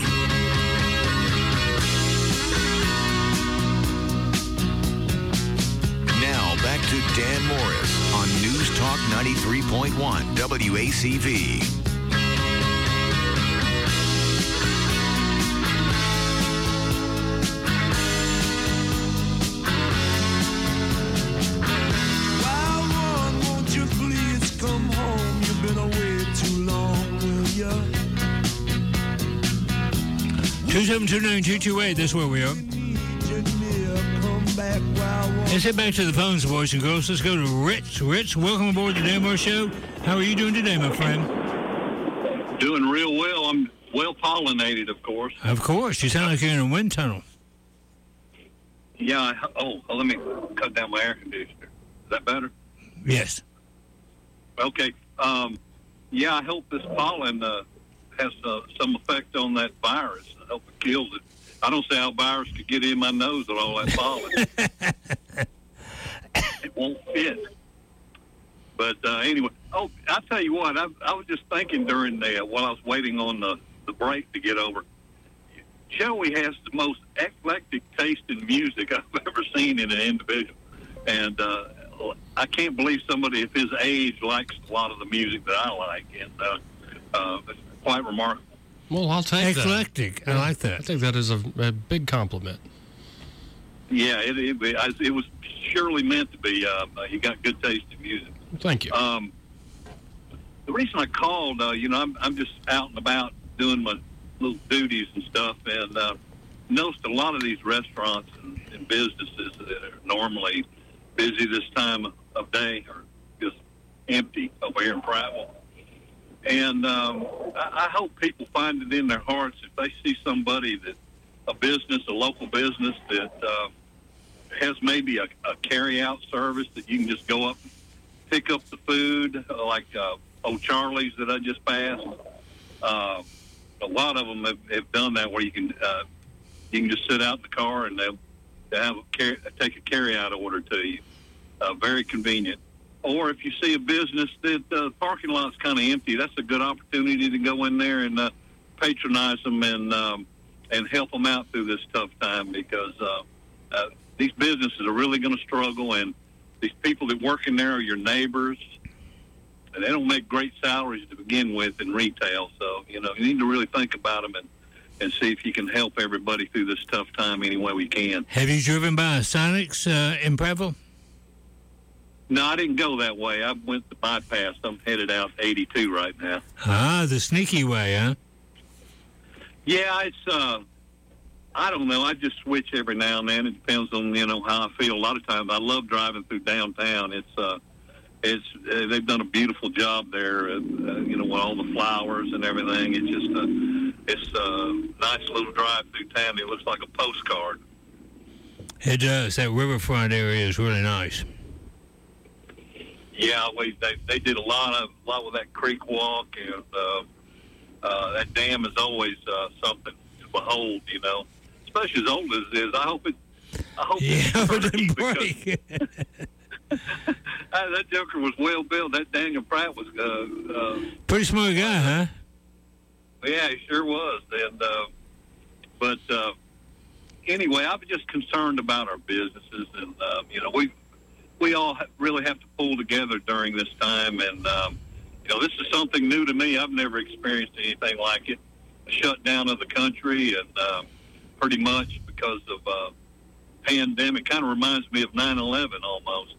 Now back to Dan Morris on News Talk 93.1 WACV. Come home, you've been away too long, will ya? 2729228, that's where we are. Let's head back to the phones, boys and girls. Let's go to Rich. Rich, welcome aboard the Dan Morris Show. How are you doing today, my friend? Doing real well. I'm well pollinated, of course. Of course. You sound like you're in a wind tunnel. Yeah. Let me cut down my air conditioner. Is that better? Yes. Okay. Yeah, I hope this pollen has some effect on that virus. I hope it kills it. I don't see how virus could get in my nose with all that pollen. It won't fit. But anyway, I'll tell you what, I was just thinking during while I was waiting on the break to get over, Joey has the most eclectic taste in music I've ever seen in an individual. And I can't believe somebody of his age likes a lot of the music that I like. And it's quite remarkable. Well, I'll take eclectic. that. I like that. I think that is a big compliment. Yeah, it was surely meant to be. You got good taste in music. Thank you. The reason I called, I'm just out and about doing my little duties and stuff, and noticed a lot of these restaurants and businesses that are normally busy this time of day are just empty over here in Prattville. And I hope people find it in their hearts if they see somebody a local business that has maybe a carry-out service that you can just go up and pick up the food, like Old Charlie's that I just passed. A lot of them have done that where you can just sit out in the car and they'll take a carry-out order to you. Very convenient. Or if you see a business that the parking lot's kind of empty, that's a good opportunity to go in there and patronize them and help them out through this tough time, because these businesses are really going to struggle, and these people that work in there are your neighbors, and they don't make great salaries to begin with in retail. So, you need to really think about them and see if you can help everybody through this tough time any way we can. Have you driven by a Sonic's in Prattville? No, I didn't go that way. I went the bypass. I'm headed out 82 right now. Ah, the sneaky way, huh? Yeah, it's, I don't know. I just switch every now and then. It depends on, how I feel. A lot of times I love driving through downtown. They've done a beautiful job there, with all the flowers and everything. It's a nice little drive through town. It looks like a postcard. It does. That riverfront area is really nice. Yeah, they did a lot with that creek walk, and that dam is always something to behold. Especially as old as it is. I hope it doesn't break. That joker was well built. That Daniel Pratt was pretty smart guy, huh? Yeah, he sure was. And but anyway, I'm just concerned about our businesses, and we all really have to pull together during this time. And, this is something new to me. I've never experienced anything like it. A shutdown of the country, and pretty much because of pandemic. Kind of reminds me of 9/11 almost.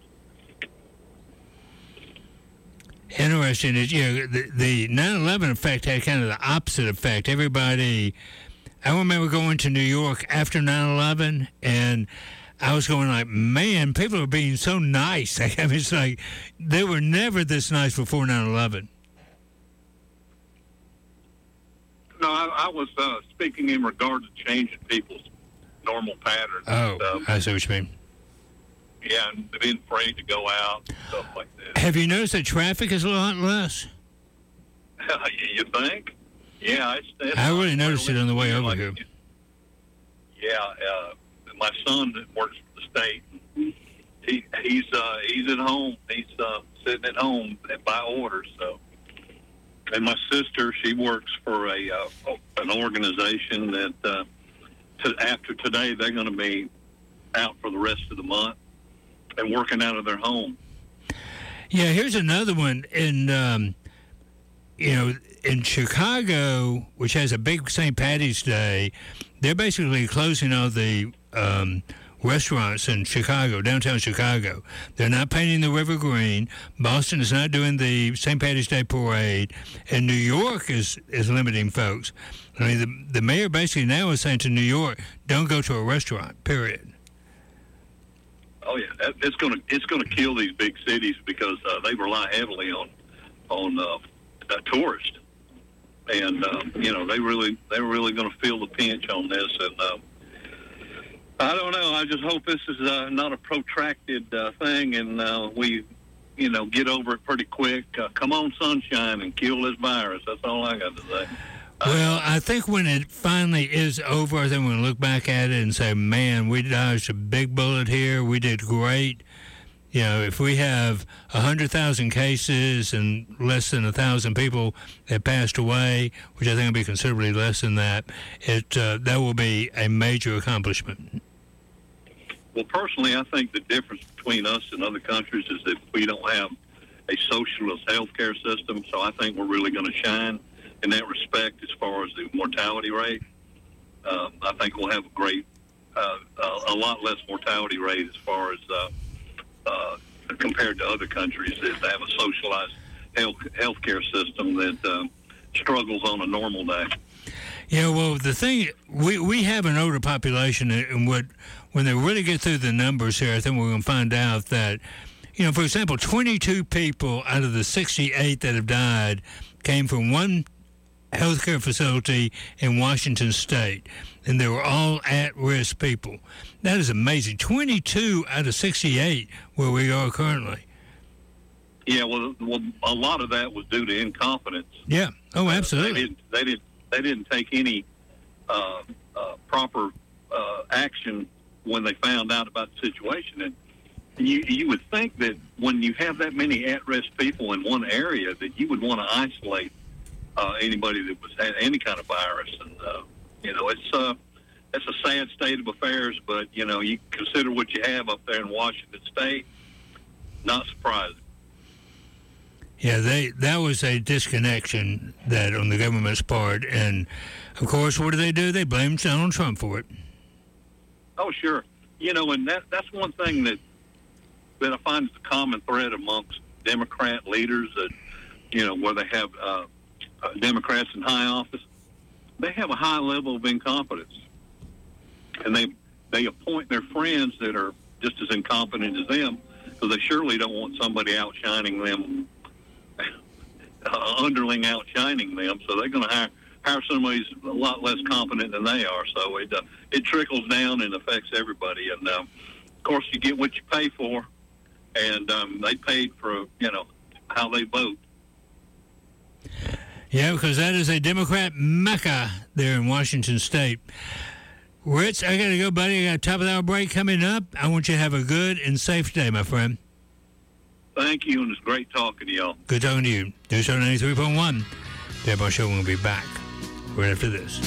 Interesting. The 9/11 effect had kind of the opposite effect. I remember going to New York after 9/11, and I was going like, man, people are being so nice. I mean, it's like they were never this nice before 9/11. No, I was speaking in regard to changing people's normal patterns. Oh, I see what you mean. Yeah, and being afraid to go out and stuff like that. Have you noticed that traffic is a lot less? You think? Yeah, it's I really noticed it on the way over here. Yeah, my son that works for the state, he's at home. He's sitting at home by orders. So, and my sister, she works for an organization that after today they're going to be out for the rest of the month and working out of their home. Yeah, here's another one in Chicago, which has a big St. Patty's Day. They're basically closing all the restaurants in Chicago, downtown Chicago. They're not painting the river green. Boston is not doing the St. Patty's Day parade. And New York is limiting folks. I mean, the mayor basically now is saying to New York, don't go to a restaurant, period. Oh, yeah. It's gonna kill these big cities because they rely heavily on tourists. And, they're really going to feel the pinch on this. And I don't know. I just hope this is not a protracted thing, and we, get over it pretty quick. Come on, sunshine, and kill this virus. That's all I got to say. Well, I think when it finally is over, I think we're going to look back at it and say, man, we dodged a big bullet here. We did great. You know, if we have 100,000 cases and less than 1,000 people that passed away, which I think will be considerably less than that, that will be a major accomplishment. Well, personally, I think the difference between us and other countries is that we don't have a socialist healthcare system, so I think we're really going to shine in that respect as far as the mortality rate. I think we'll have a lot less mortality rate as far as compared to other countries that have a socialized healthcare system that struggles on a normal day. Yeah, well, the thing, we have an older population, and when they really get through the numbers here, I think we're going to find out that, you know, for example, 22 people out of the 68 that have died came from one healthcare facility in Washington State, and they were all at-risk people. That is amazing. 22 out of 68 where we are currently. Yeah, well, a lot of that was due to incompetence. Yeah. Oh, absolutely. They didn't take any proper action when they found out about the situation. And you would think that when you have that many at-risk people in one area, that you would want to isolate anybody that had any kind of virus. And you know, it's a sad state of affairs. But you know, you consider what you have up there in Washington State. Not surprising. Yeah, that was a disconnection that on the government's part, and of course, what do? They blame Donald Trump for it. Oh, sure. You know, and that's one thing that I find is a common thread amongst Democrat leaders, that, you know, where they have Democrats in high office, they have a high level of incompetence, and they appoint their friends that are just as incompetent as them, because they surely don't want somebody outshining them, underling outshining them. So they're going to hire somebody who's a lot less competent than they are. So it trickles down and affects everybody. And of course, you get what you pay for, and they paid for, you know, how they vote. Yeah, because that is a Democrat mecca there in Washington State. Rich, I got to go, buddy. I got a top of the hour break coming up. I want you to have a good and safe day, my friend. Thank you, and it's great talking to y'all. Good talking to you. News 93.1. Dan Moore Show will be back right after this.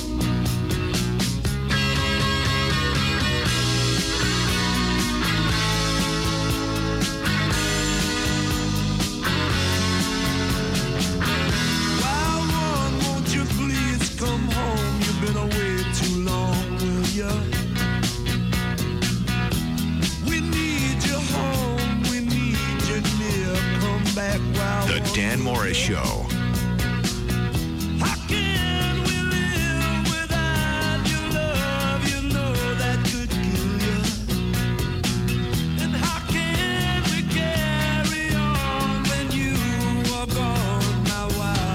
The Dan Morris Show